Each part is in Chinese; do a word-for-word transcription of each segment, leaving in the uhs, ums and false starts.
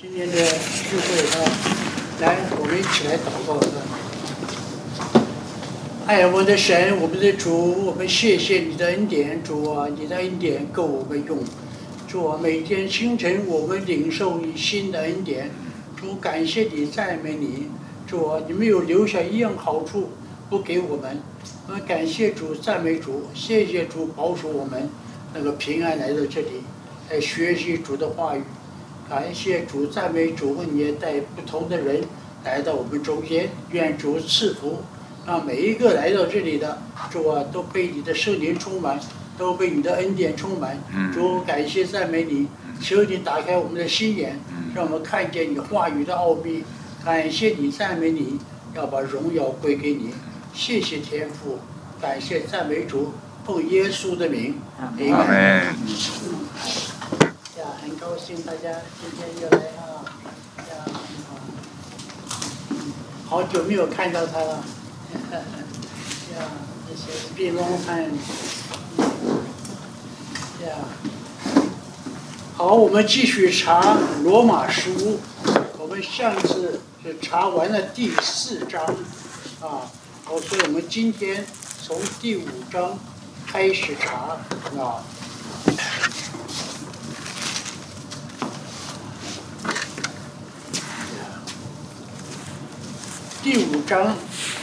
今天的聚会啊，来，我们一起来祷告啊！爱我们的神，我们的主，我们谢谢你的恩典，主啊，你的恩典够我们用。主啊，每天清晨我们领受你新的恩典，主感谢你，赞美你。主啊，你没有留下一样好处不给我们，我们感谢主，赞美主，谢谢主保守我们那个平安来到这里，来学习主的话语。感谢主，赞美主，你也带不同的人来到我们中间，愿主赐福，让每一个来到这里的主啊，都被你的圣灵充满，都被你的恩典充满。主，感谢赞美你，求你打开我们的心眼，让我们看见你话语的奥秘。感谢你，赞美你，要把荣耀归给你。谢谢天父，感谢赞美主，奉耶稣的名，阿门。呀，很高兴大家今天又来啊！呀，好久没有看到他了。呀，这些 it's been long time。呀，好，我们继续查罗马书。我们上次是查完了第四章，啊，好，所以我们今天从第五章开始查，啊。第五章，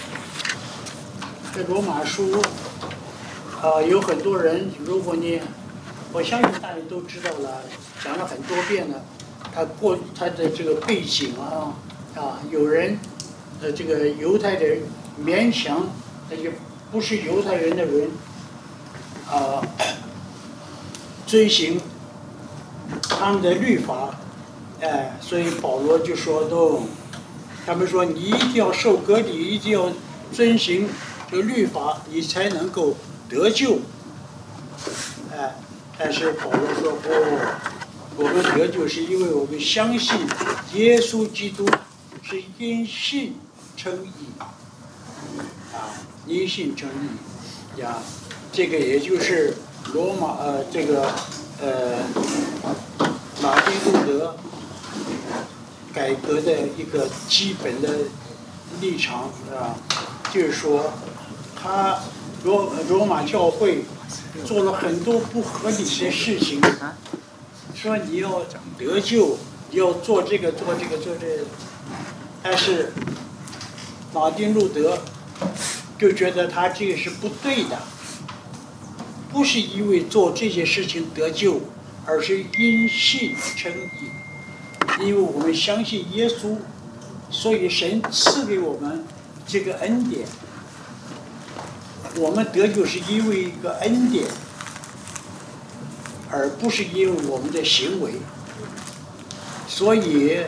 这罗马书，啊，有很多人，如果你，我相信大家都知道了，讲了很多遍了，他过他的这个背景啊，啊，有人，呃，这个犹太人勉强那些不是犹太人的人，啊，遵行他们的律法，哎，所以保罗就说都。他们说你一定要受割礼，一定要遵行这个律法，你才能够得救。哎，但是保罗说不、哦，我们得救是因为我们相信耶稣基督是因信称义，啊，因信称义，呀，这个也就是罗马呃这个呃马丁路德改革的一个基本的立场啊，就是说，他罗罗马教会做了很多不合理的事情，说你要得救，你要做这个做这个做这个，但是马丁路德就觉得他这个是不对的，不是因为做这些事情得救，而是因信称义。因为我们相信耶稣，所以神赐给我们这个恩典。我们得救是因为一个恩典，而不是因为我们的行为。所以，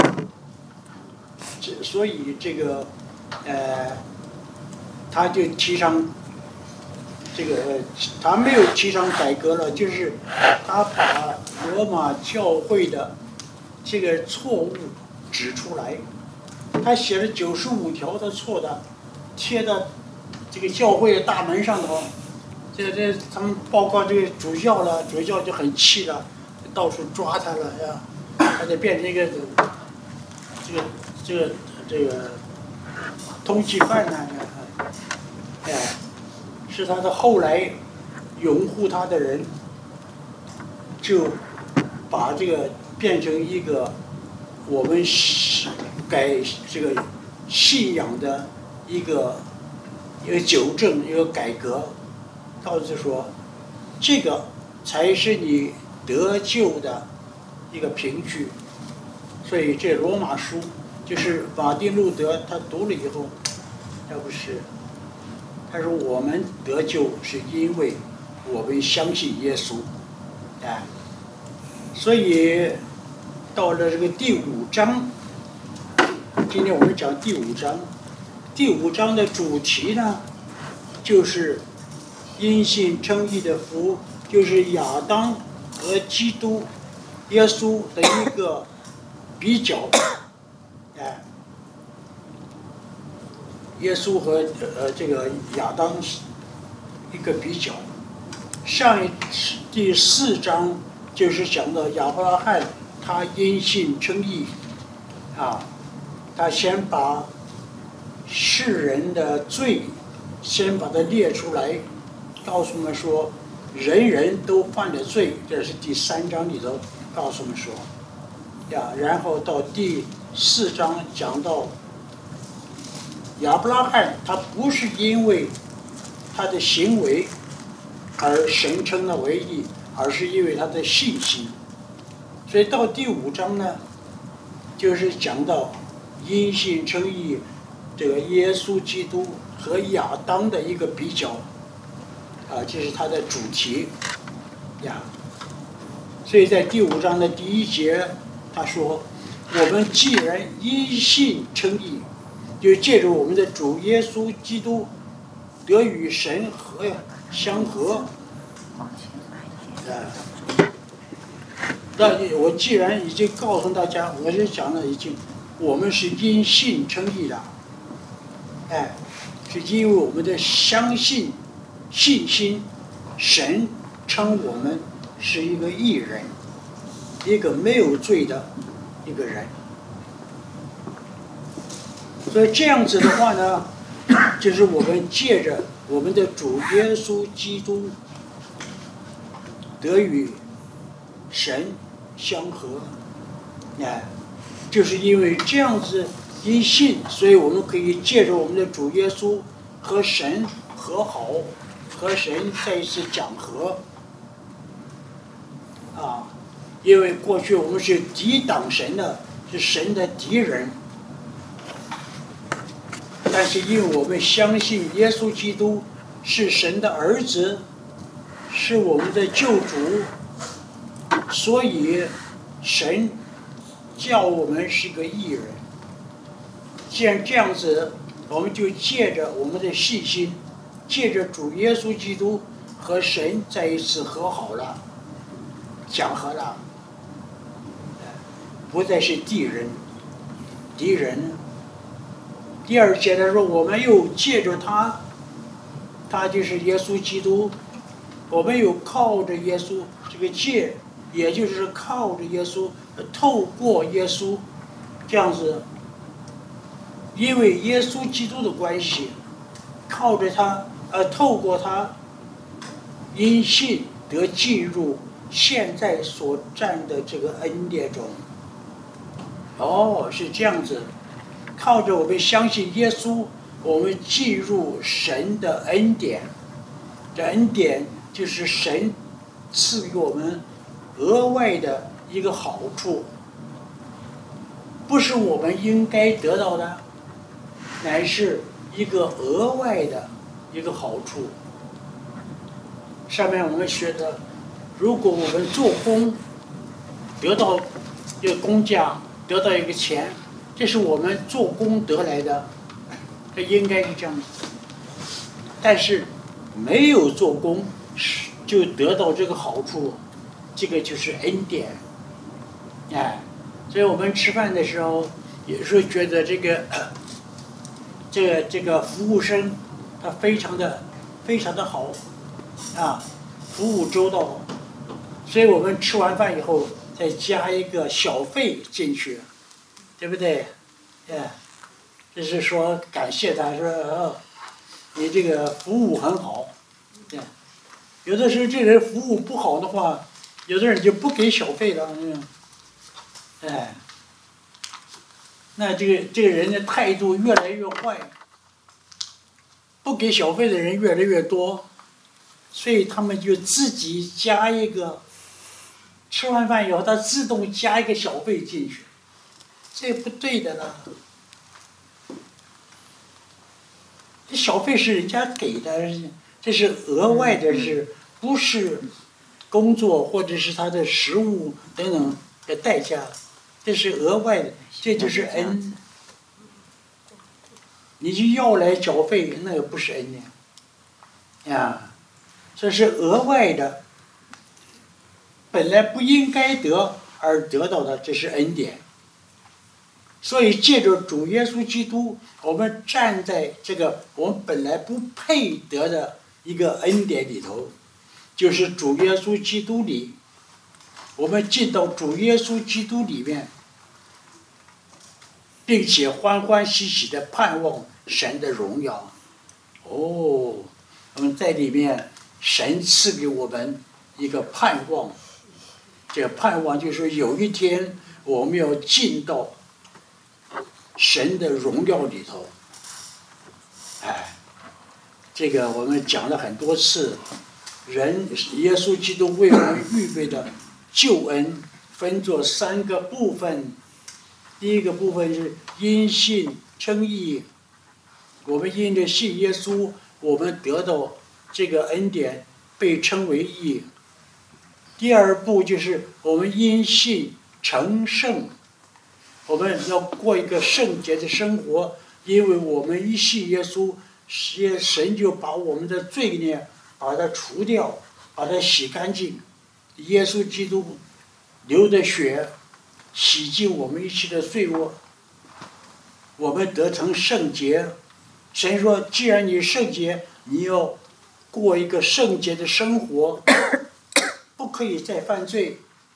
这所以这个，呃，他就提倡这个，他没有提倡改革了，就是他把罗马教会的这个错误指出来，他写了九十五条的错的，贴到这个教会的大门上头。这这他们报告这个主教了，主教就很气了，到处抓他了呀，他就变成一个这个这个这个通缉犯呐，哎，是他的后来拥护他的人就把这个变成一个我们改这个信仰的一个一个纠正，一个改革，告诉说这个才是你得救的一个凭据。所以这罗马书就是马丁路德他读了以后，要不是他说我们得救是因为我们相信耶稣，哎，所以到了这个第五章，今天我们讲第五章。第五章的主题呢，就是因信称义的福，就是亚当和基督、耶稣的一个比较。哎，耶稣和呃这个亚当一个比较。上一第四章就是讲到亚伯拉罕他因信称义，啊，他先把世人的罪，先把它列出来，告诉我们说，人人都犯了罪，这是第三章里头告诉我们说，呀，然后到第四章讲到亚伯拉罕，他不是因为他的行为而神称他为义，而是因为他的信心。所以到第五章呢，就是讲到因信称义，这个耶稣基督和亚当的一个比较，啊，这是他的主题呀。所以在第五章的第一节，他说：“我们既然因信称义，就借着我们的主耶稣基督得与神和相合。”啊，那我既然已经告诉大家，我就讲了已经，我们是因信称义的，哎，是因为我们的相信、信心，神称我们是一个义人，一个没有罪的一个人。所以这样子的话呢，就是我们借着我们的主耶稣基督得与神相合，哎，就是因为这样子因信，所以我们可以借着我们的主耶稣和神和好，和神再一次讲和，啊，因为过去我们是抵挡神的，是神的敌人，但是因为我们相信耶稣基督是神的儿子，是我们的救主，所以神叫我们是个义人。既然这样子，我们就借着我们的信心，借着主耶稣基督和神再一次和好了，讲和了，不再是敌人，敌人。第二节他说，我们又借着他，他就是耶稣基督，我们又靠着耶稣，这个借，也就是靠着耶稣，透过耶稣，这样子，因为耶稣基督的关系，靠着他，呃，透过他，因信得进入现在所占的这个恩典中。哦，是这样子。靠着我们相信耶稣，我们进入神的恩典。这恩典就是神赐给我们额外的一个好处，不是我们应该得到的，乃是一个额外的一个好处。上面我们学的，如果我们做工得到一个工价，得到一个钱，这是我们做工得来的，这应该是这样子。但是没有做工就得到这个好处，这个就是恩典。哎，所以我们吃饭的时候，有时候觉得这个、呃、这个这个服务生他非常的非常的好啊，服务周到，所以我们吃完饭以后再加一个小费进去。对不对？哎，这是说感谢他，说哦，你这个服务很好。对，有的时候这人服务不好的话，有的人就不给小费了。嗯，哎，那这个这个人的态度越来越坏，不给小费的人越来越多，所以他们就自己加一个，吃完饭以后他自动加一个小费进去。这不对的了，这小费是人家给的，这是额外的是，不是工作或者是他的食物等等的代价，这是额外的，这就是恩。你就要来缴费，那个不是恩呢，呀，这是额外的，本来不应该得而得到的，这是恩典。所以借着主耶稣基督，我们站在这个我们本来不配得的一个恩典里头，就是主耶稣基督里， 我们进到主耶稣基督里面，并且欢欢喜喜的盼望神的荣耀。哦，我们在里面，神赐给我们一个盼望，这个盼望就是有一天我们要进到神的荣耀里头。哎，这个我们讲了很多次，人耶稣基督为我们预备的救恩分作三个部分。第一个部分是因信称义，我们因着信耶稣，我们得到这个恩典，被称为义。第二步就是我们因信成圣，我们要过一个圣洁的生活，因为我们一信耶稣，神就把我们的罪孽把它除掉，把它洗干净。耶稣基督流的血洗净我们一切的罪恶，我们得成圣洁。神说，既然你圣洁，你要过一个圣洁的生活，不可以再犯罪。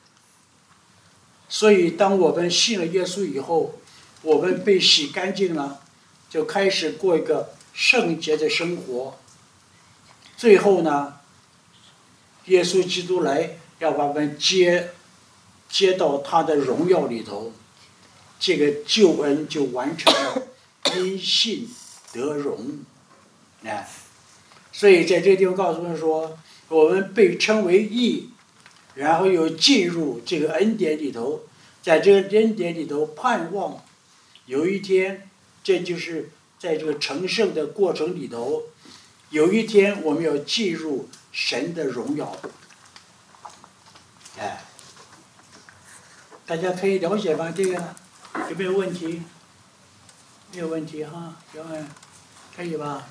所以当我们信了耶稣以后，我们被洗干净了，就开始过一个圣洁的生活。最后呢，耶稣基督来要把我们接接到他的荣耀里头，这个救恩就完成了，因信得荣。哎，所以在这个地方告诉我们说，我们被称为义，然后又进入这个恩典里头，在这个恩典里头盼望有一天，这就是在这个成圣的过程里头，有一天我们要进入神的荣耀。哎，大家可以了解吧？这个有没有问题？没有问题哈，有没有？可以吧？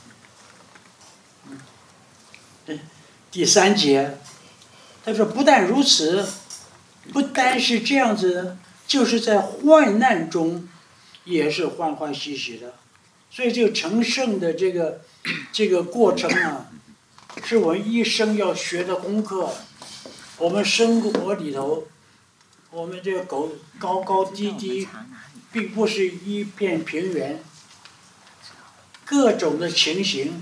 嗯，对，第三节，他说不但如此，不单是这样子，就是在患难中也是欢欢喜喜的。所以这个成圣的这个这个过程啊，是我们一生要学的功课。我们生活里头，我们这个狗高高低低，并不是一片平原，各种的情形。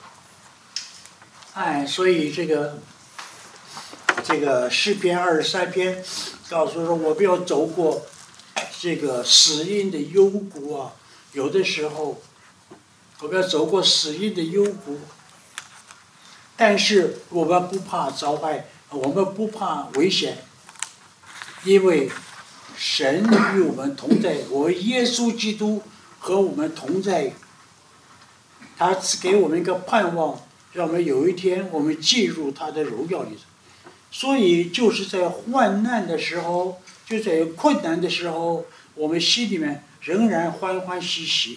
哎，所以这个这个诗篇二十三篇告诉说，我们要走过这个死荫的幽谷啊，有的时候我们要走过死荫的幽谷，但是我们不怕遭害，我们不怕危险，因为神与我们同在，我们耶稣基督和我们同在，他给我们一个盼望，让我们有一天我们进入他的荣耀里。所以就是在患难的时候，就在困难的时候，我们心里面仍然欢欢喜喜，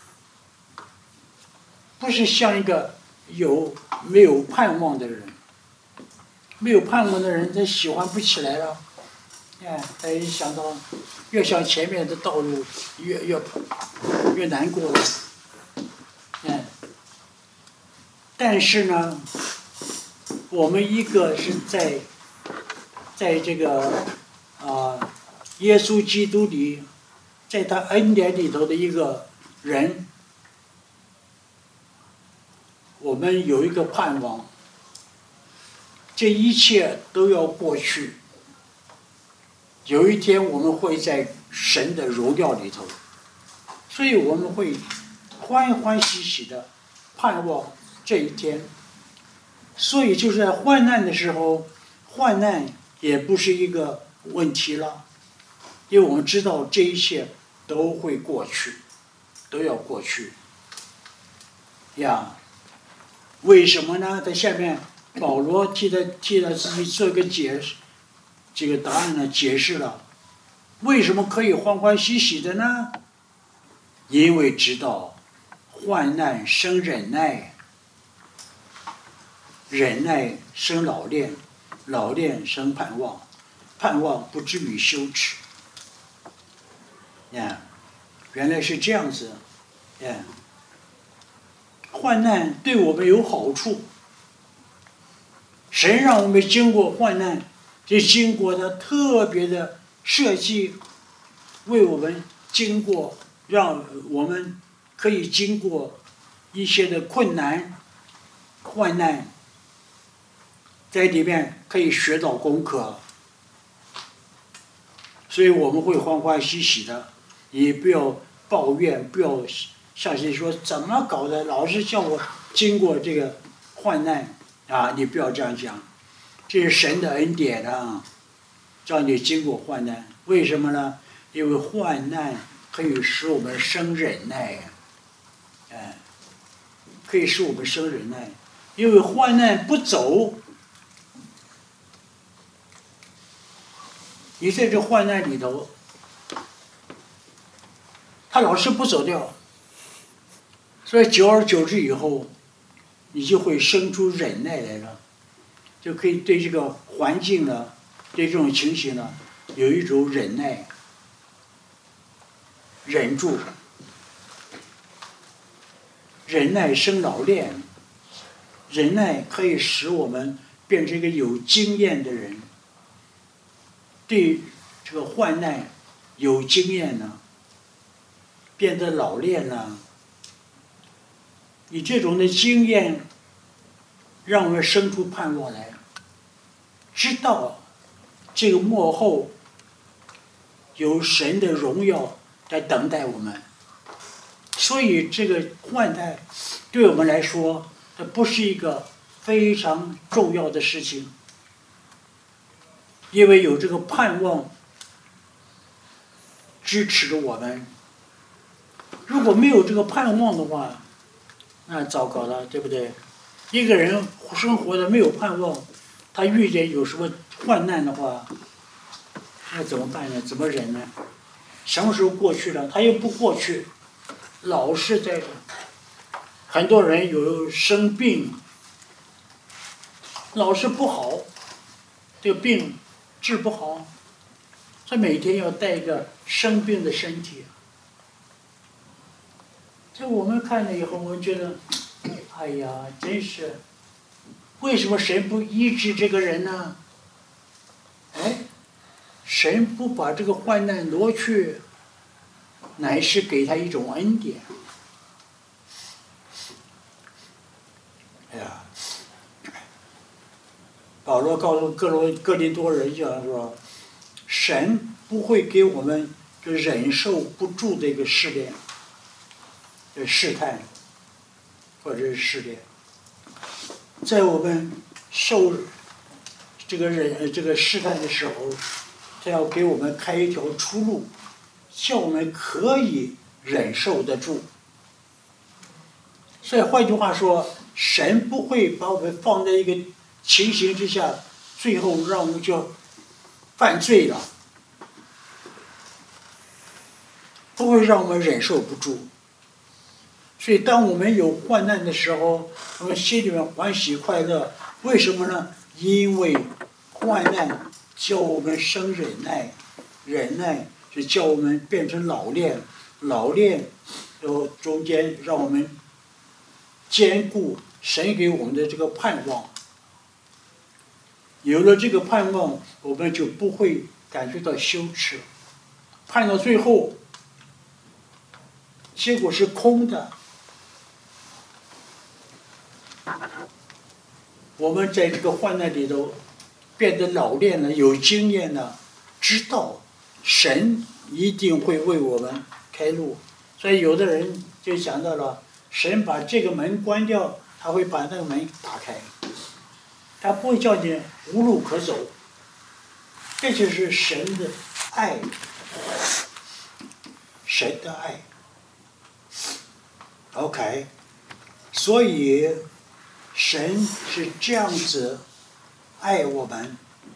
不是像一个有没有盼望的人。没有盼望的人，他喜欢不起来了。哎，他一想到越向前面的道路越越越难过了。哎，但是呢，我们一个是在在这个啊、呃、耶稣基督里，在他恩典里头的一个人，我们有一个盼望，这一切都要过去。有一天我们会在神的荣耀里头，所以我们会欢欢喜喜的盼望这一天。所以就是在患难的时候，患难也不是一个问题了，因为我们知道这一切都会过去，都要过去呀。为什么呢？在下面保罗替他替他自己做一个解释，这个答案呢解释了为什么可以欢欢喜喜的呢？因为知道患难生忍耐，忍耐生老练，老练生盼望，盼望不至于羞耻。呀，原来是这样子。呀，患难对我们有好处，神让我们经过患难， 就经过他特别的设计，为我们经过，让我们可以经过一些的困难、患难，在里面可以学到功课，所以我们会欢欢喜喜的，也不要抱怨，不要像谁说怎么搞的，老是叫我经过这个患难啊！你不要这样讲，这是神的恩典啊，叫你经过患难。为什么呢？因为患难可以使我们生忍耐呀，哎，可以使我们生忍耐。因为患难不走，你在这患难里头，他老是不走掉，所以久而久之以后，你就会生出忍耐来了，就可以对这个环境呢，对这种情形呢，有一种忍耐，忍住，忍耐生老练，忍耐可以使我们变成一个有经验的人，对这个患难有经验呢，变得老练了。你这种的经验，让我们生出盼望来，知道这个幕后有神的荣耀在等待我们，所以这个患难对我们来说，这不是一个非常重要的事情，因为有这个盼望支持着我们。如果没有这个盼望的话，那糟糕了，对不对？一个人生活的没有盼望，他遇见有什么患难的话，那怎么办呢？怎么忍呢？什么时候过去了？他又不过去，老是在这。很多人有生病，老是不好，这个病治不好，他每天要带一个生病的身体。这我们看了以后，我们觉得，哎呀，真是，为什么神不医治这个人呢？哎，神不把这个患难挪去，乃是给他一种恩典。哎呀，保罗告诉哥罗哥林多人讲说，神不会给我们就忍受不住这个试炼。试探，或者是试炼，在我们受这个忍这个试探的时候，他要给我们开一条出路，叫我们可以忍受得住。所以换句话说，神不会把我们放在一个情形之下，最后让我们就犯罪了，不会让我们忍受不住。所以当我们有患难的时候，我们心里面欢喜快乐，为什么呢？因为患难叫我们生忍耐，忍耐是叫我们变成老练，老练然后中间让我们兼顾神给我们的这个盼望。有了这个盼望，我们就不会感觉到羞耻，盼到最后结果是空的。我们在这个患难里头变得老练了，有经验了，知道神一定会为我们开路。所以有的人就想到了，神把这个门关掉，他会把那个门打开，他不会叫你无路可走。这就是神的爱，神的爱。OK， 所以神是这样子爱我们，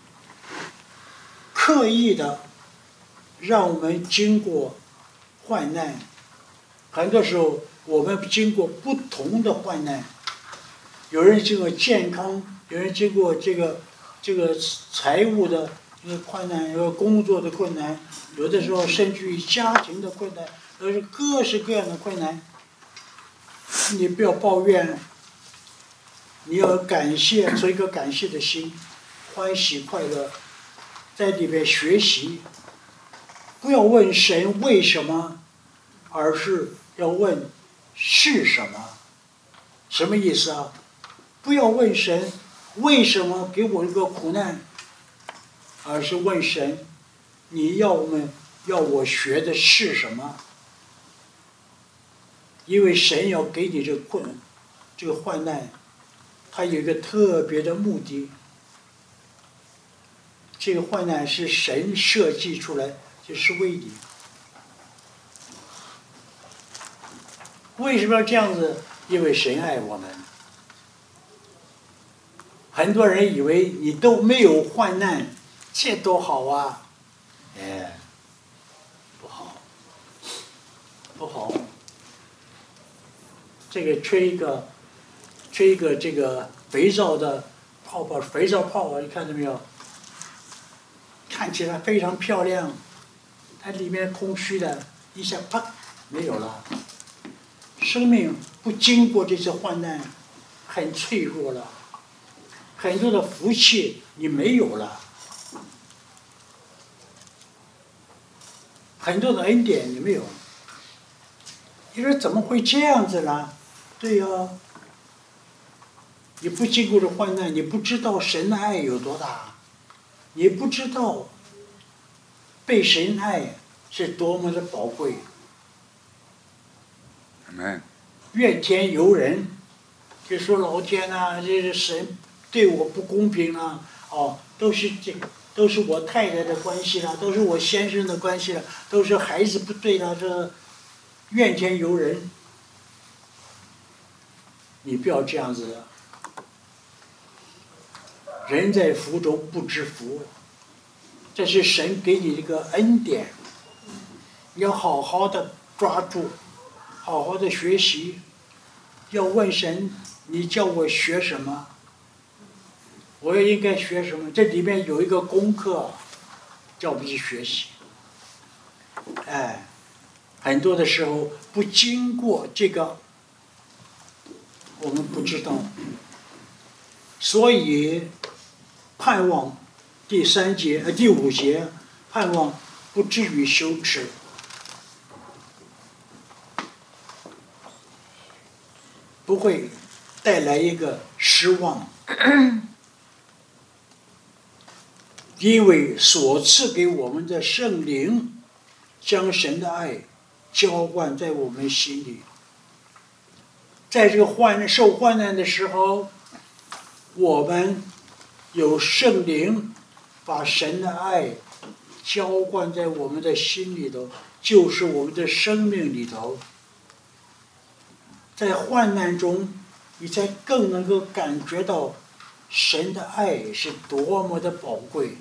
刻意的让我们经过患难。很多时候我们经过不同的患难，有人经过健康，有人经过这个这个财务的这个困难，有工作的困难，有的时候甚至于家庭的困难，都是各式各样的困难。你不要抱怨，你要感谢，做一个感谢的心，欢喜快乐， 在里边学习，不要问神为什么，而是要问是什么。什么意思啊？不要问神为什么给我一个苦难，而是问神，你要我们要我学的是什么？因为神要给你这个困，这个患难，它有一个特别的目的。这个患难是神设计出来，就是为你。为什么要这样子？因为神爱我们。很多人以为你都没有患难，这多好啊！哎，不好，不好。这个吹一个，吹一个这个肥皂的泡泡，肥皂泡，你看到没有？看起来非常漂亮，它里面空虚的，一下啪没有了。生命不经过这些患难，很脆弱了，很多的福气你没有了，很多的恩典你没有。你说怎么会这样子呢？对呀、啊，你不经过这患难，你不知道神的爱有多大，你不知道被神爱是多么的宝贵。怨天尤人，就说老天呐、啊，这是神对我不公平啊！哦，都是这，都是我太太的关系了，都是我先生的关系了，都是孩子不对了，这怨天尤人。你不要这样子的。人在福中不知福，这是神给你这个恩典，你要好好的抓住，好好的学习。要问神，你叫我学什么？我应该学什么？这里面有一个功课，叫我们去学习。哎，很多的时候不经过这个，我们不知道。所以盼望第三节呃第五节，盼望不至于羞耻。不会带来一个失望，因为所赐给我们的圣灵，将神的爱浇灌在我们心里。在这个患受患难的时候，我们有圣灵把神的爱浇灌在我们的心里头，就是我们的生命里头。在患难中，你才更能够感觉到神的爱是多么的宝贵。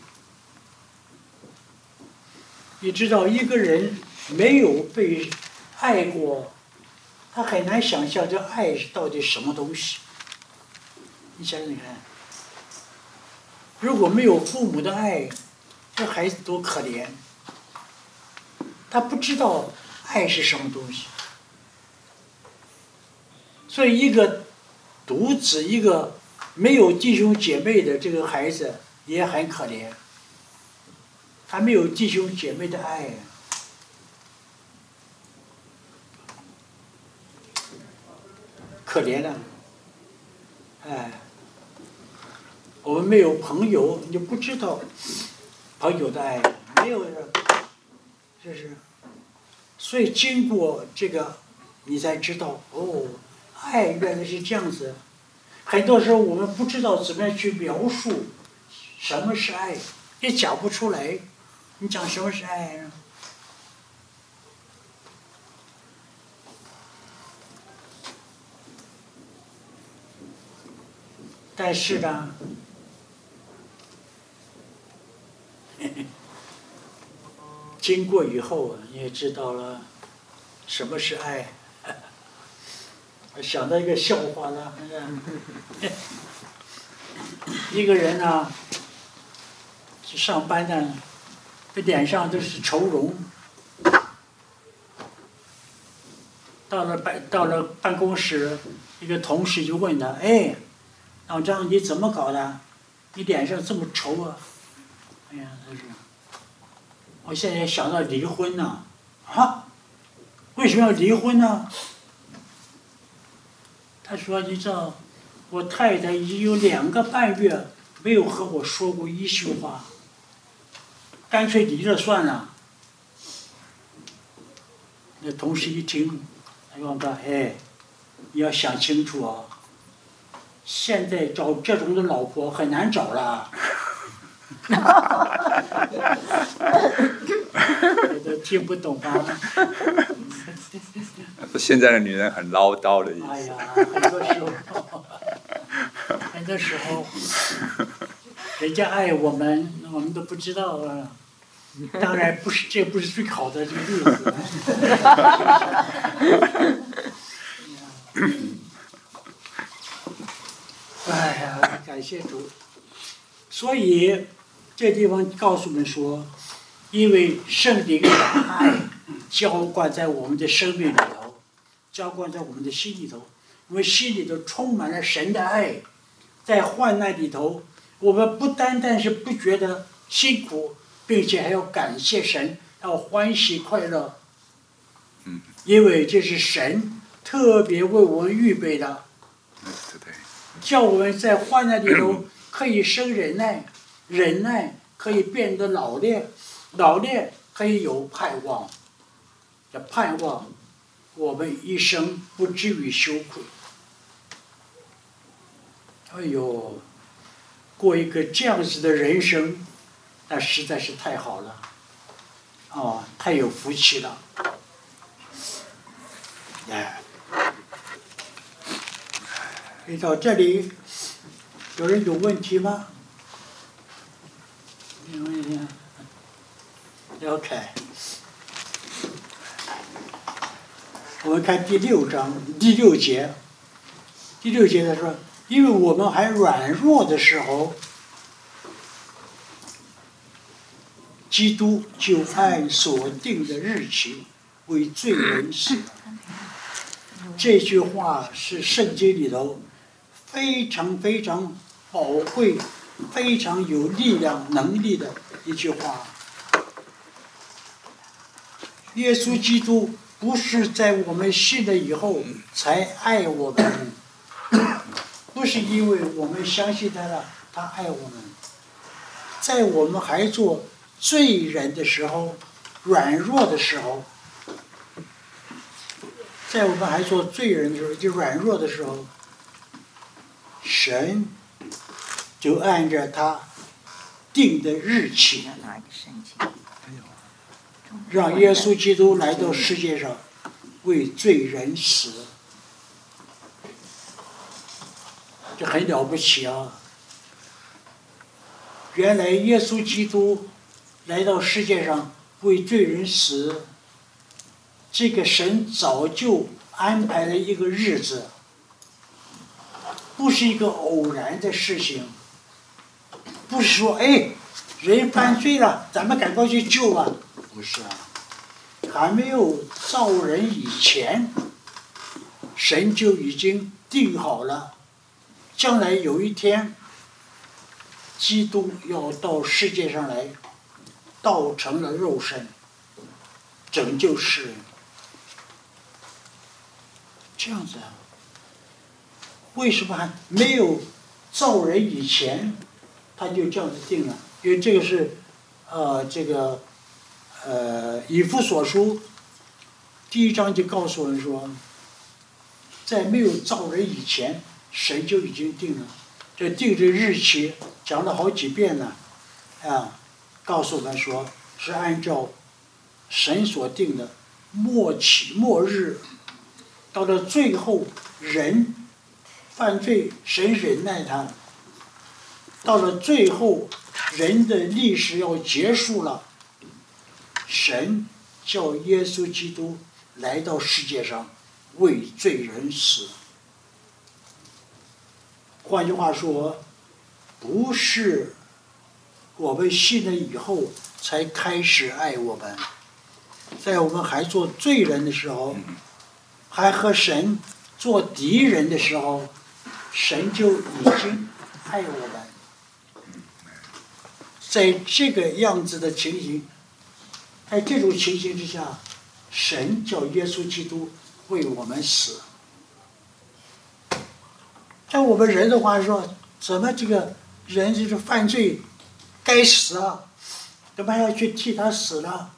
你知道，一个人没有被爱过，他很难想象这爱是到底什么东西。你想想看，如果没有父母的爱，这孩子多可怜。他不知道爱是什么东西。所以，一个独子，一个没有弟兄姐妹的这个孩子也很可怜，他没有弟兄姐妹的爱，可怜了。哎，我们没有朋友，你就不知道朋友的爱，没有人，这是。所以经过这个，你才知道哦。爱原来是这样子，很多时候我们不知道怎么样去描述什么是爱，也讲不出来。你讲什么是爱呢？但是呢，经过以后你也知道了什么是爱。想到一个笑话呢，一个人呢，去上班呢，这脸上都是愁容。到了办到了办公室，一个同事就问他：“哎，老张，你怎么搞的？你脸上这么愁啊？” 哎呀，他说，我现在想到离婚呢，啊，为什么要离婚呢？他说，你知道，我太太已经有两个半月没有和我说过一句话，干脆离了算了。那同事一听，他说：“哎，你要想清楚啊，现在找这种的老婆很难找了。”我都听不懂啊。 现在的女人很唠叨的意思。 哎呀，很多时候，很多时候，人家爱我们，我们都不知道啊。当然不是，这不是最好的这个例子。哎呀，感谢主。所以这地方告诉我们说，因为圣灵的爱浇灌在我们的生命里头，浇灌在我们的心里头，我们心里头充满了神的爱，在患难里头，我们不单单是不觉得辛苦，并且还要感谢神，要欢喜快乐。 嗯， 因为这是神特别为我们预备的，叫我们在患难里头可以生忍耐，忍耐可以变得老练，老练可以有盼望，这盼望我们一生不至于羞愧。哎呦，过一个这样子的人生，那实在是太好了，哦，太有福气了。哎，所以到这里，有人有问题吗？有问题？OK， 我们看第六章第六节，第六节他说，因为我们还软弱的时候，基督就按所定的日期为罪人死。这句话是圣经里头非常非常宝贵、非常有力量、能力的一句话。耶稣基督不是在我们信了以后才爱我们，不是因为我们相信他了，他爱我们。在我们还做罪人的时候，软弱的时候，在我们还做罪人的时候，就软弱的时候，神就按照他定的日期，让耶稣基督来到世界上为罪人死，这很了不起啊！原来耶稣基督来到世界上为罪人死，这个神早就安排了一个日子，不是一个偶然的事情，不是说哎，人犯罪了，咱们赶快去救吧，不是啊，还没有造人以前，神就已经定好了，将来有一天，基督要到世界上来，道成了肉身，拯救世人。这样子啊？为什么还没有造人以前，他就这样子定了？因为这个是，呃，这个，呃，以弗所书第一章就告诉我们说，在没有造人以前，神就已经定了。这定这日期讲了好几遍了，啊，告诉我们说是按照神所定的末期末日。到了最后，人犯罪，神忍耐他。到了最后，人的历史要结束了，神叫耶稣基督来到世界上，为罪人死。换句话说，不是我们信了以后才开始爱我们，在我们还做罪人的时候，还和神做敌人的时候，神就已经爱我们。 在这个样子的情形，在这种情形之下，神叫耶稣基督为我们死。像我们人的话说，怎么这个人就是犯罪，该死啊，怎么还要去替他死呢？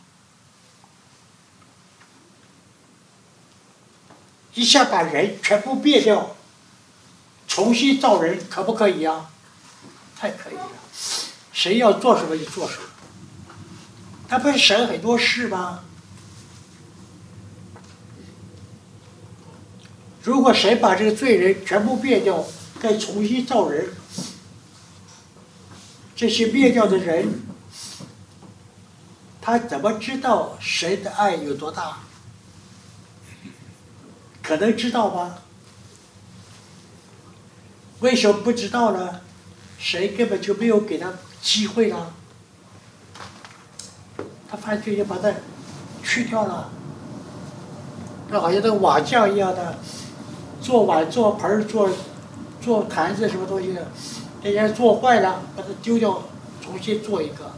一下把人全部灭掉，重新造人，可不可以啊？太可以了，谁要做什么就做什么。他不是省很多事吗？如果谁把这个罪人全部灭掉，再重新造人，这些灭掉的人，他怎么知道神的爱有多大？可能知道吗？为什么不知道呢？神根本就没有给他机会了。他犯罪就把他去掉了，那好像那个瓦匠一样的，做碗、做盆、做做坛子什么东西的，人家做坏了，把它丢掉，重新做一个。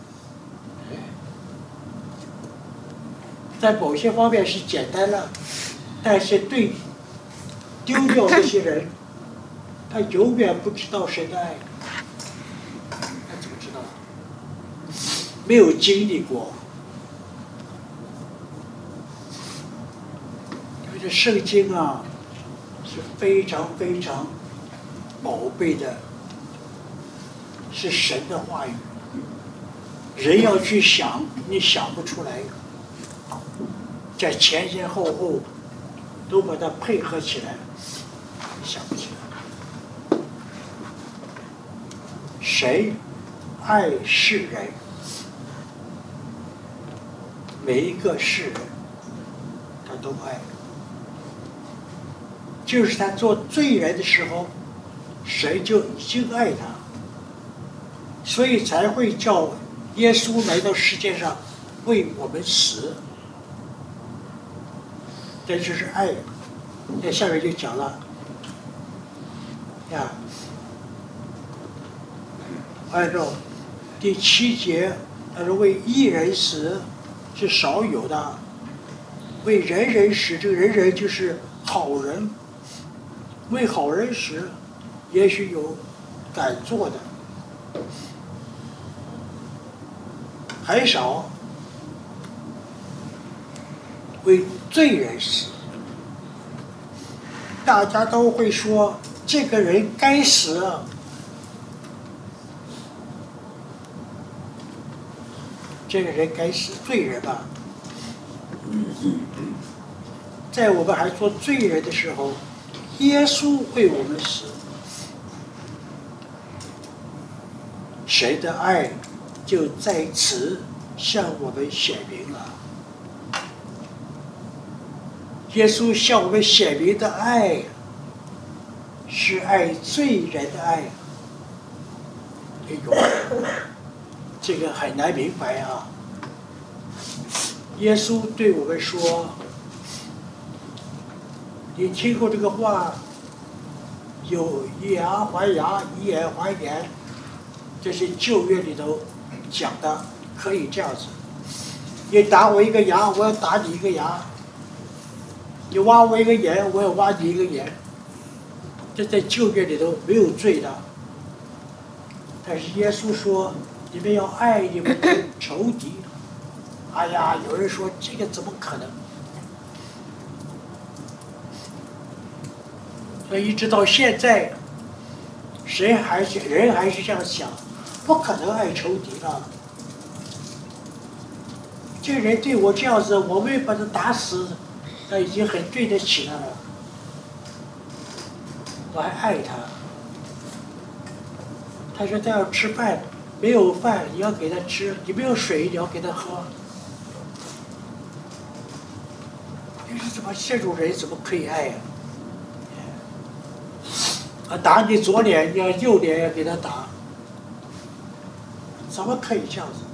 在某些方面是简单了，但是对丢掉这些人，他永远不知道神的爱，他怎么知道？没有经历过。因为这圣经啊，是非常非常宝贝的，是神的话语。人要去想，你想不出来。在前前后后都把它配合起来，想不起来。谁爱世人？每一个世人，他都爱。就是他做罪人的时候，神就已经爱他，所以才会叫耶稣来到世界上为我们死。这就是爱。那下面就讲了，呀，按照第七节，他说为一人死是少有的，为人人死，这个人人就是好人，为好人死，也许有敢做的，很少。为罪人死，大家都会说这个人该死。这个人该死，罪人吧。在我们还做罪人的时候，耶稣为我们死，神的爱就在此向我们显明了。耶稣向我们显明的爱，是爱罪人的爱。哎呦，这个很难明白啊。耶稣对我们说：“你听过这个话，有以牙还牙，以眼还眼，这是旧约里头讲的，可以这样子。你打我一个牙，我要打你一个牙。你挖我一个眼，我也挖你一个眼。这在旧约里头没有罪的。但是耶稣说，你们要爱你们的仇敌。哎呀，有人说这个怎么可能？所以一直到现在，谁还是人还是这样想，不可能爱仇敌了。这个人对我这样子，我没有把他打死。他已经很对得起他了，我还爱他。他说他要吃饭，没有饭你要给他吃，你没有水你要给他喝。你说怎么这种人怎么可以爱呀、啊？啊，打你左脸，你要右脸也给他打，怎么可以这样子？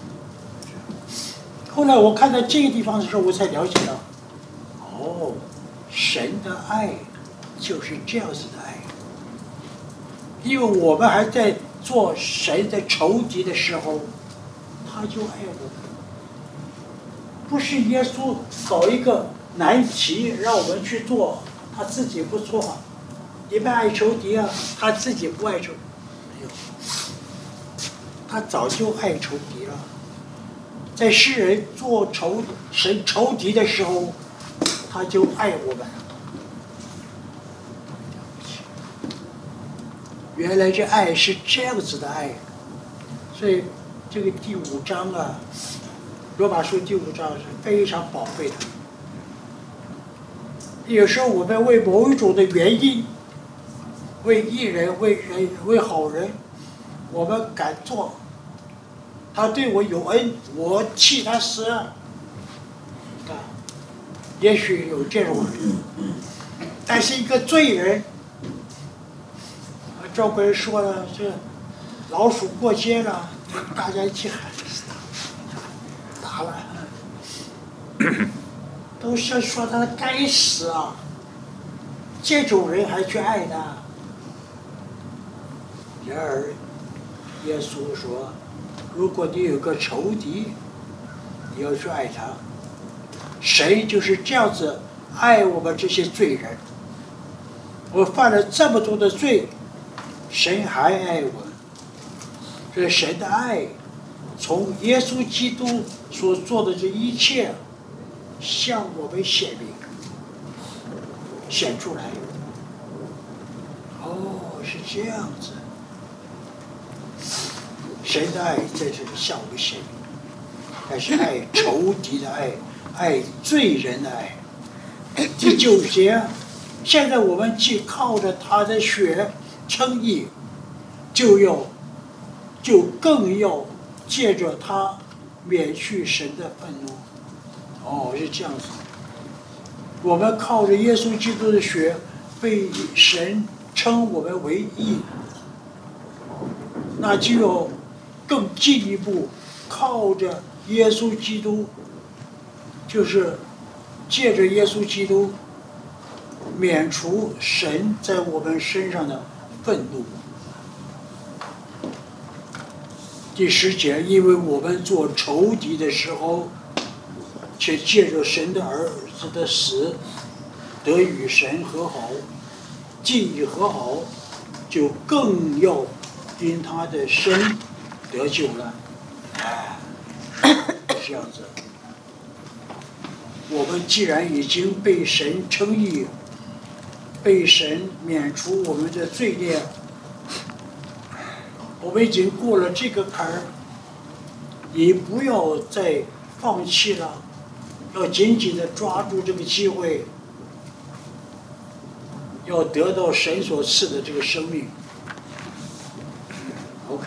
后来我看到这个地方的时候，我才了解到。哦，神的爱就是这样子的爱，因为我们还在做神的仇敌的时候，他就爱我们。不是耶稣搞一个难题让我们去做，他自己不做。你们爱仇敌啊，他自己不爱仇，没有，他早就爱仇敌了。在世人做仇神仇敌的时候，他就爱我们了。原来这爱是这样子的爱，所以这个第五章啊，罗马书第五章是非常宝贵的。有时候我们为某一种的原因，为义人、为人、为好人，我们敢做，他对我有恩，我替他死啊，也许有这种人，但是一个罪人，赵国人说了，这老鼠过街了，大家一起喊打了，都是说他该死啊，这种人还去爱他。然而，耶稣说，如果你有个仇敌，你要去爱他。神就是这样子爱我们这些罪人。我犯了这么多的罪，神还爱我。这神的爱，从耶稣基督所做的这一切，向我们显明、显出来。哦，是这样子。神的爱在这里向我们显明，但是爱仇敌的爱，爱罪人的爱。第九节，现在我们既靠着他的血称义，就要就更要借着他免去神的愤怒。哦，是这样子。我们靠着耶稣基督的血，被神称我们为义，那就要更进一步靠着耶稣基督，就是借着耶稣基督免除神在我们身上的愤怒。第十节，因为我们做仇敌的时候，却借着神的儿子的死，得与神和好，既已和好，就更要因他的生得救了。哎，这样子。我们既然已经被神称义，被神免除我们的罪孽，我们已经过了这个坎儿，你不要再放弃了，要紧紧地抓住这个机会，要得到神所赐的这个生命。OK，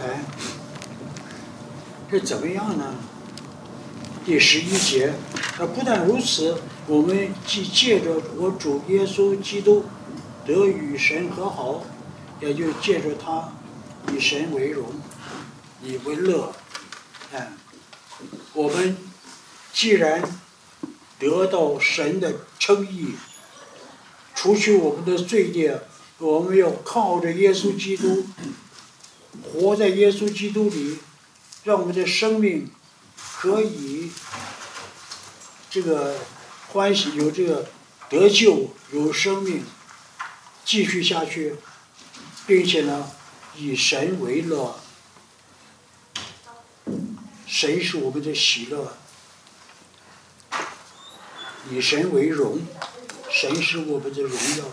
这怎么样呢？第十一节，那不但如此，我们既借着我主耶稣基督得与神和好，也就借着他以神为荣，以为乐。哎，我们既然得到神的称义，除去我们的罪孽，我们要靠着耶稣基督，活在耶稣基督里，让我们的生命可以这个欢喜，有这个得救，有生命，继续下去，并且呢，以神为乐。神是我们的喜乐，以神为荣，神是我们的荣耀，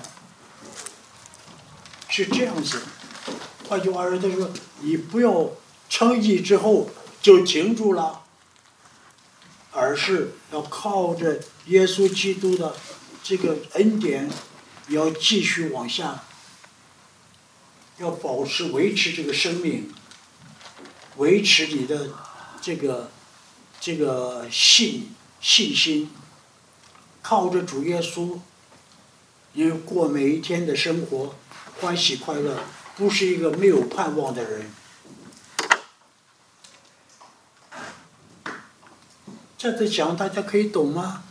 是这样子。换句话说，他说你不要称义之后就停住了，而是要靠着耶稣基督的这个恩典，你要继续往下，要保持维持这个生命，维持你的这个这个信信心，靠着主耶稣，因为过每一天的生活，欢喜快乐，不是一个没有盼望的人。这次讲大家可以懂吗？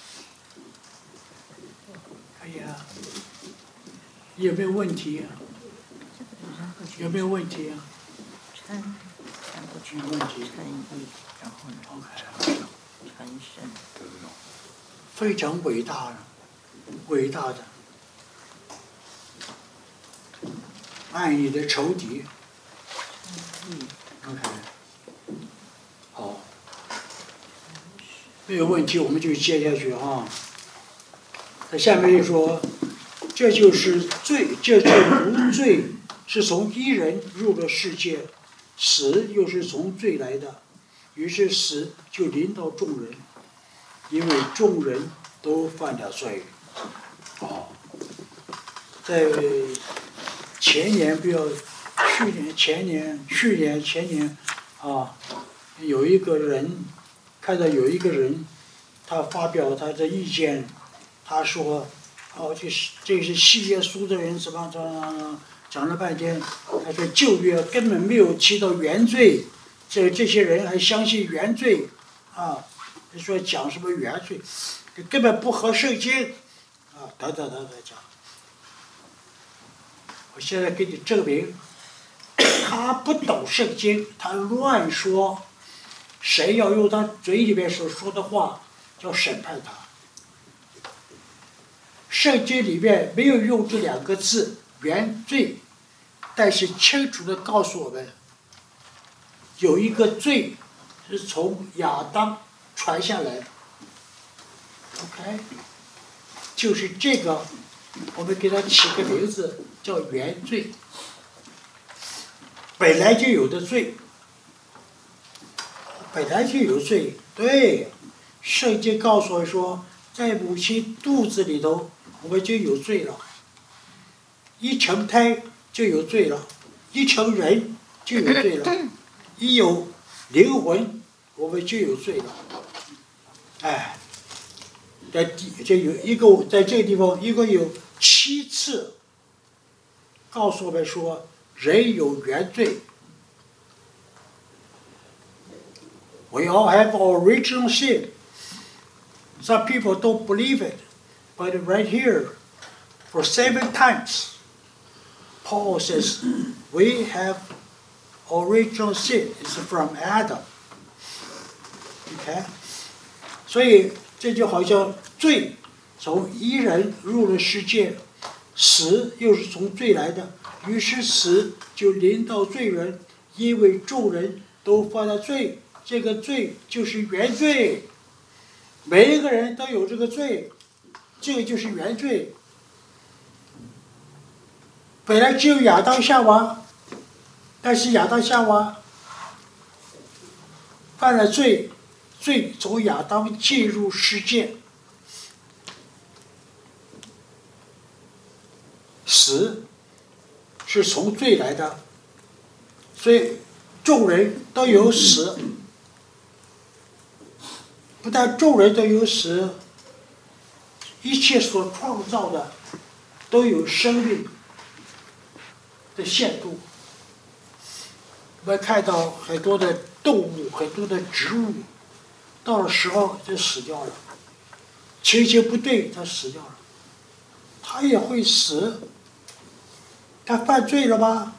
可以啊。有没有问题啊？有没有问题啊？ 三三不全问题诚意，然后呢？ OK， 诚实。 非常伟大，伟大的，爱你的仇敌。OK， 好，没有问题，我们就接下去啊。那下面就说，这就是罪，这就无罪是从一人入了世界，死又是从罪来的，于是死就临到众人，因为众人都犯了罪。哦，在前年不要，去年、前年、去年、前年，啊，有一个人看到有一个人，他发表他的意见，他说，哦，这是这是信耶稣的人怎么怎么讲了半天，他说旧约根本没有提到原罪，这这些人还相信原罪，啊，说讲什么原罪，根本不合圣经，啊，等等等等讲。我现在给你证明，他不懂圣经，他乱说，谁要用他嘴里面所说的话，要审判他。圣经里面没有用这两个字“原罪”，但是清楚地告诉我们，有一个罪是从亚当传下来的。OK， 就是这个，我们给它起个名字叫原罪。本来就有的罪，本来就有罪，对，圣经告诉我说，在母亲肚子里头，我们就有罪了。一成胎就有罪了，一成人就有罪了，一有灵魂，我们就有罪了。哎，在第这有一个在这个地方，一共有七次告诉我们说，人有原罪。We all have original sin. Some people don't believe it, but right here, for seven times, Paul says we have original sin. It's from Adam. OK， 所以这就好像罪从一人入了世界，死又是从罪来的，于是死就临到罪人，因为众人都犯了罪。这个罪就是原罪，每一个人都有这个罪，这个就是原罪。本来只有亚当夏娃，但是亚当夏娃犯了罪，罪从亚当进入世界，死是从罪来的，所以众人都有死。不但众人都有死，一切所创造的都有生命的限度。我们看到很多的动物，很多的植物，到了时候就死掉了，情形不对，它死掉了，它也会死。它犯罪了吗？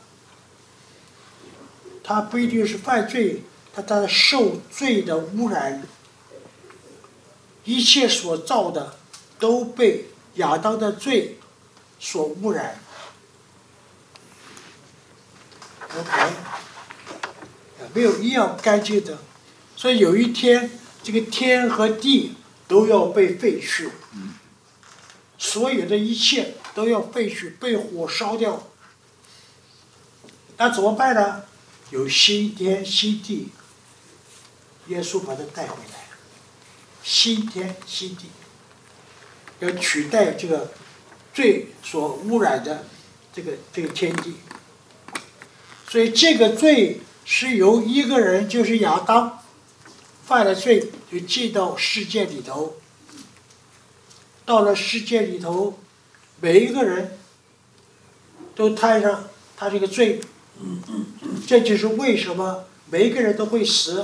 它不一定是犯罪，它它受罪的污染。一切所造的都被亚当的罪所污染。OK， 没有一样干净的，所以有一天，这个天和地都要被废去，所有的一切都要废去，被火烧掉。那怎么办呢？有新天新地，耶稣把它带回来。新天新地，要取代这个罪所污染的这个这个天地，所以这个罪是由一个人，就是亚当犯了罪，就进到世界里头。到了世界里头，每一个人都摊上他这个罪，这就是为什么每一个人都会死。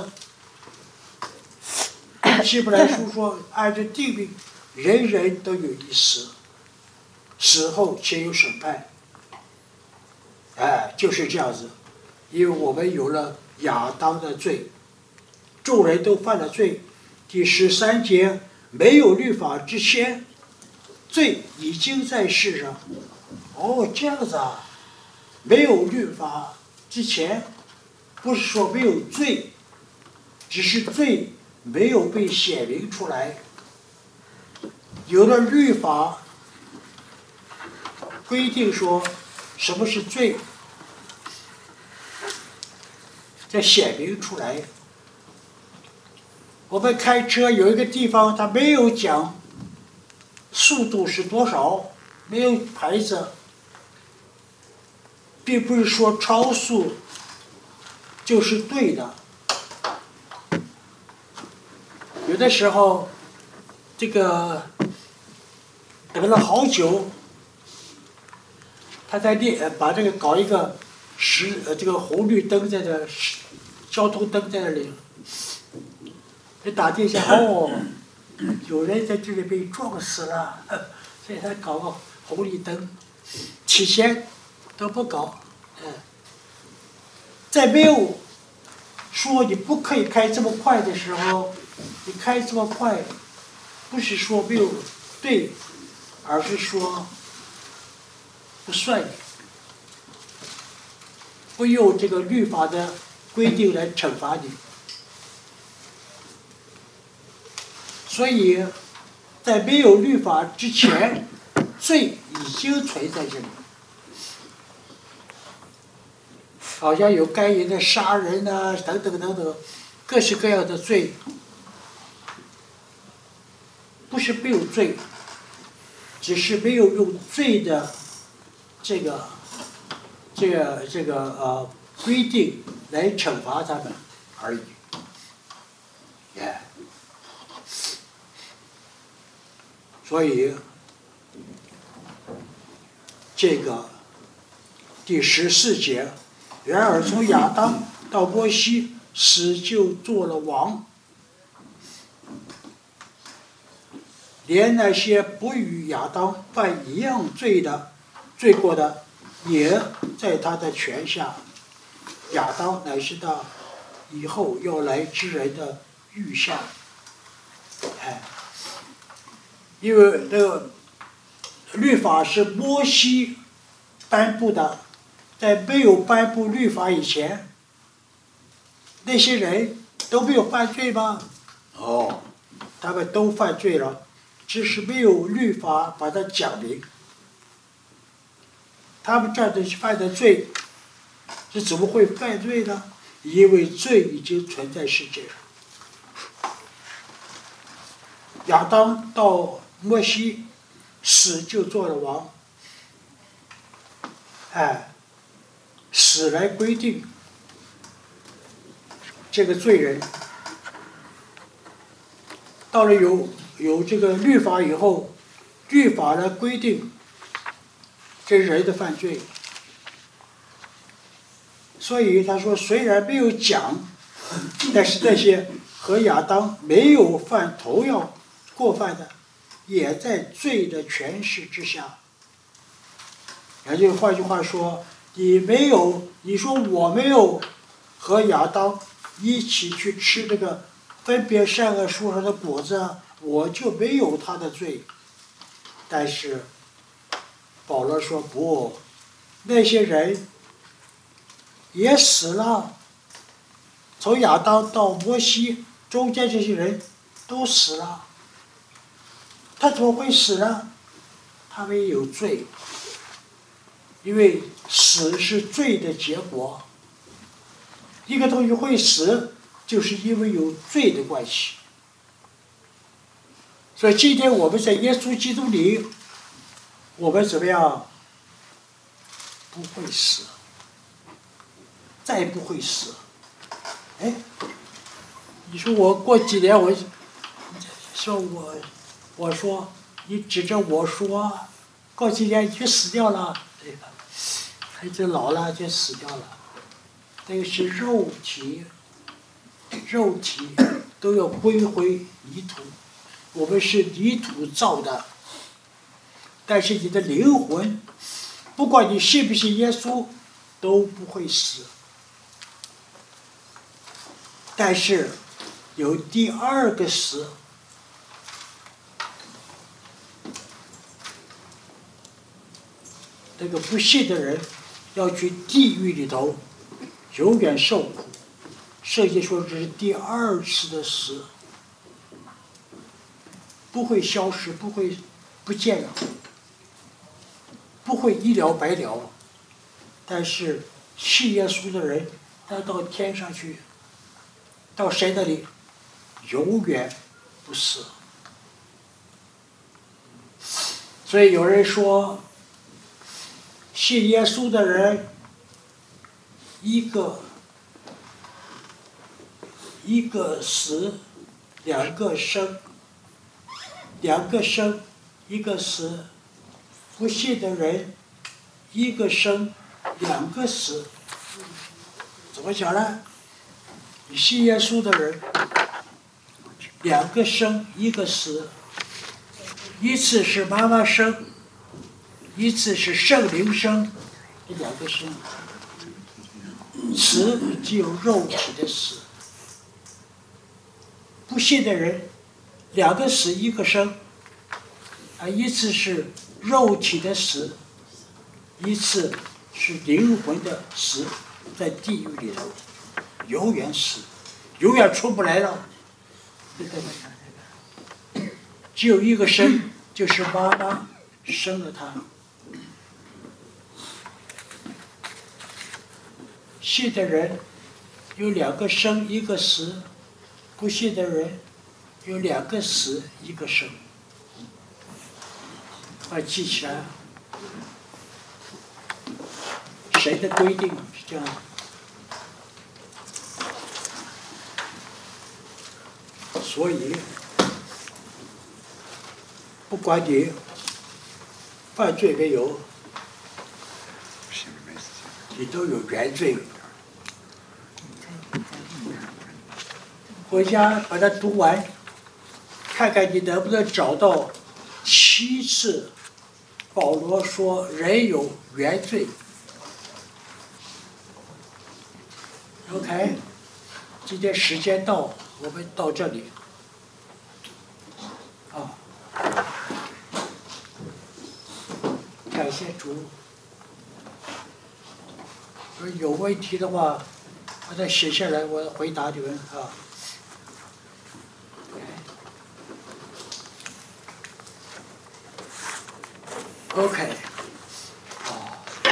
希伯来书说，按照定律，人人都有一死，死后且有审判。哎，就是这样子。 因为我们有了亚当的罪，众人都犯了罪。第十三节，没有律法之前，罪已经在世上。哦，这样子啊，没有律法之前，不是说没有罪，只是罪没有被显明出来。有了律法规定说什么是罪，再显明出来。我们开车有一个地方，它没有讲速度是多少，没有牌子，并不是说超速就是对的。有的时候，这个等了好久，他在列把这个搞一个时呃这个红绿灯在这，交通灯在那里。你打听一下，哦，有人在这里被撞死了，所以他搞个红绿灯，起先都不搞，嗯，在没有说你不可以开这么快的时候，你开这么快，不是说没有对，而是说不算你，不用这个律法的规定来惩罚你。所以，在没有律法之前，罪已经存在这里。好像有该隐的杀人啊，等等等等，各式各样的罪，不是没有罪，只是没有用罪的这个这个这个呃规定来惩罚他们而已。Yeah. 所以，这个第十四节，然而从亚当到摩西，死就做了王，连那些不与亚当犯一样罪的罪过的，也在他的权下。亚当乃是他以后要来之人的预像。哎。因为这个律法是摩西颁布的，在没有颁布律法以前，那些人都没有犯罪吗？哦，他们都犯罪了，只是没有律法把它讲明。他们这样的犯的罪，是怎么会犯罪呢？因为罪已经存在世界上。亚当到摩西死就做了王，哎，死来规定这个罪人。到了有有这个律法以后，律法来规定这人的犯罪。所以他说，虽然没有讲，但是那些和亚当没有犯同样过犯的，也在罪的权势之下。也就换句话说，你没有，你说我没有和亚当一起去吃这个分别善恶树上的果子，我就没有他的罪。但是保罗说不，那些人也死了，从亚当到摩西中间这些人都死了。他怎么会死呢？他们也有罪，因为死是罪的结果。一个东西会死，就是因为有罪的关系。所以今天我们在耶稣基督里，我们怎么样？不会死，再不会死。哎，你说我过几年我说我。我说，你指着我说，过几年你就死掉了，对吧？他就老了就死掉了。那个是肉体，肉体都要归回泥土，我们是泥土造的。但是你的灵魂，不管你信不信耶稣，都不会死。 但是有第二个死，这个不信的人要去地狱里头永远受苦。圣经说这是第二次的死，不会消失，不会不见了，不会一了百了。但是信耶稣的人，他到天上去，到神那里，永远不死。所以有人说，信耶稣的人，一个一个死，两个生，两个生，一个死；不信的人，一个生，两个死。怎么讲呢？你信耶稣的人，两个生，一个死。一次是妈妈生，一次是圣灵生，这两个生。死只有肉体的死。不信的人，两个死一个生，啊，一次是肉体的死，一次是灵魂的死，在地狱里头永远死，永远出不来了。只有一个生，就是妈妈生了他。信的人有两个生，一个死；不信的人有两个死，一个生。把记起来，谁的规定是这样的？所以，不管你犯罪没有，你都有原罪。回家把它读完，看看你能不能找到七次保罗说人有原罪。OK， 今天时间到，我们到这里。啊，感谢主。有问题的话，把它写下来，我回答你们啊。OK， 哦，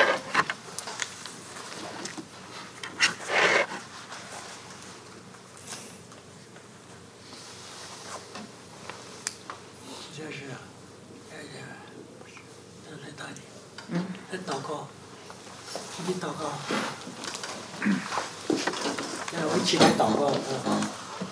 这是，哎呀，这在哪里？嗯，在祷告，一起祷告。让我一起来祷告啊！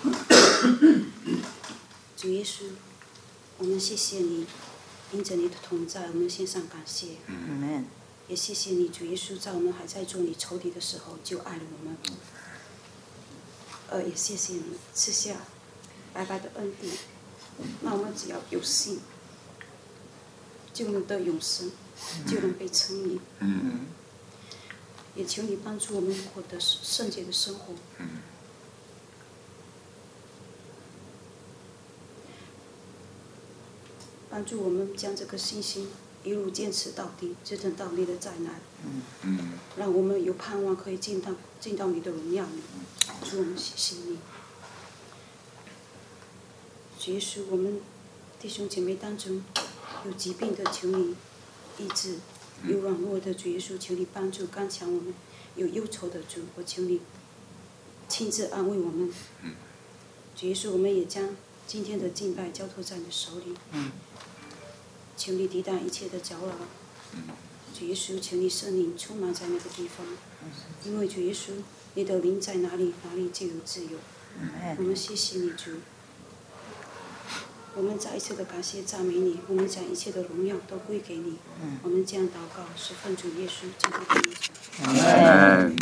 主耶稣，我们谢谢你。因着你的同在，我们献上感谢。 嗯， 也谢谢你，主耶稣，在我们还在做你仇敌的时候，就爱了我们。呃，也谢谢你赐下白白的恩典，那我们只要有信，就能得永生，就能被称义。 嗯。 也求你帮助我们获得圣洁的生活。 嗯。 帮助我们将这个信心一路坚持到底，直等到你的再来。 嗯嗯。 让我们有盼望可以进到进到你的荣耀里。主，我们谢谢你。主耶稣，我们弟兄姐妹当中有疾病的，求你医治；有软弱的，主耶稣，求你帮助刚强我们；有忧愁的主，我求你亲自安慰我们。主耶稣，我们也将今天的敬拜交托在你手里。求你抵挡一切的搅扰。主耶稣，求你圣灵充满在那个地方，因为主耶稣，你的灵在哪里，哪里就有自由。我们谢谢你，主。我们再一次的感谢赞美你，我们将一切的荣耀都归给你。我们这样祷告，是奉主耶稣基督的名。 阿门。